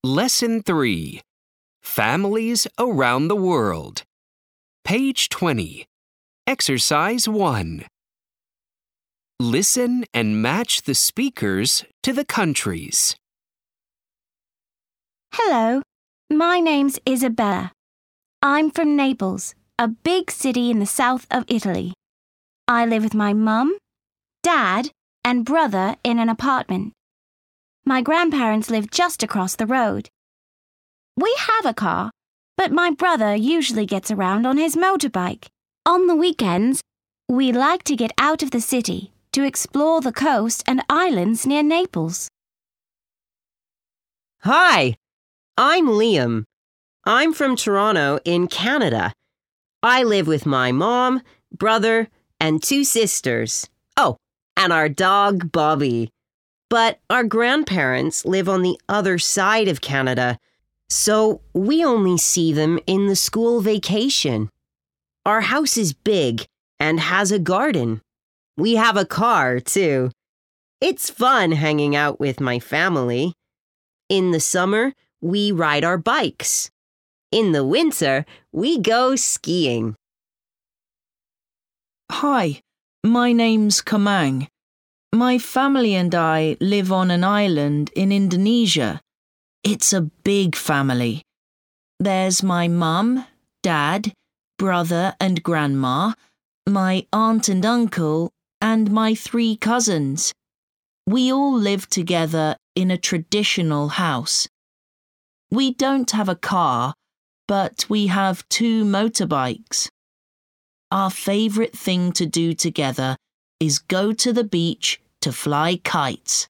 Lesson 3. Families Around the World. Page 20. Exercise 1. Listen and match the speakers to the countries. Hello, my name's Isabella. I'm from Naples, a big city in the south of Italy. I live with my mum, dad, and brother in an apartment. My grandparents live just across the road. We have a car, but my brother usually gets around on his motorbike. On the weekends, we like to get out of the city to explore the coast and islands near Naples. Hi, I'm Liam. I'm from Toronto in Canada. I live with my mom, brother, and 2 sisters. Oh, and our dog, Bobby. But our grandparents live on the other side of Canada, so we only see them in the school vacation. Our house is big and has a garden. We have a car, too. It's fun hanging out with my family. In the summer, we ride our bikes. In the winter, we go skiing. Hi, my name's Kamang. My family and I live on an island in Indonesia. It's a big family. There's my mum, dad, brother and grandma, my aunt and uncle, and my 3 cousins. We all live together in a traditional house. We don't have a car, but we have 2 motorbikes. Our favourite thing to do together is go to the beach to fly kites.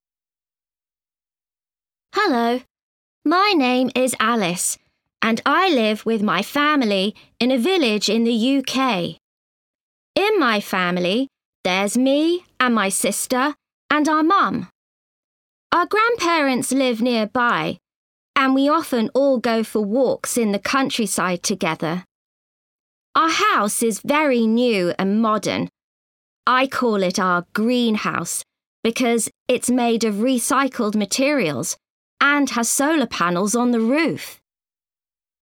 Hello, my name is Alice, and I live with my family in a village in the UK. In my family, there's me and my sister and our mum. Our grandparents live nearby, and we often all go for walks in the countryside together. Our house is very new and modern. I call it our greenhouse because it's made of recycled materials and has solar panels on the roof.